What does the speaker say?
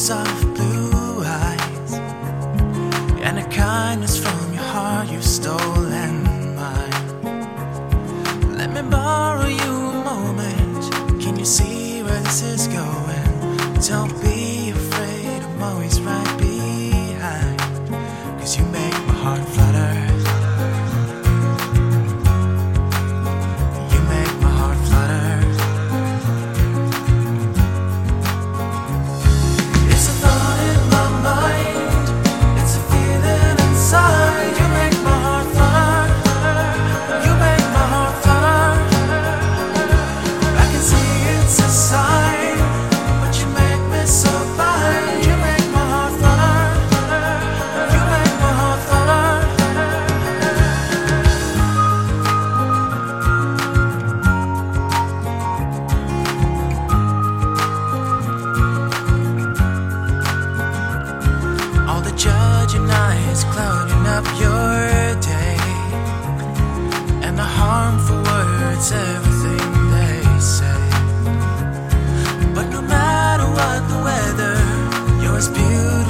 soft blue eyes, and a kindness from your heart you've stolen mine. Let me borrow you a moment. Can you see where this is going? Don't be afraid, I'm always right behind, 'cause you make my heart flutter. You make my heart flutter. It's a thought in my mind, it's a feeling inside. You make my heart flutter. You make my heart flutter. I can see it's a sign, but you make me so blind. You make my heart flutter. You make my heart flutter. All the judging eyes clouding up your day, and the harmful words, everything they say. But no matter what the weather, you're as beautiful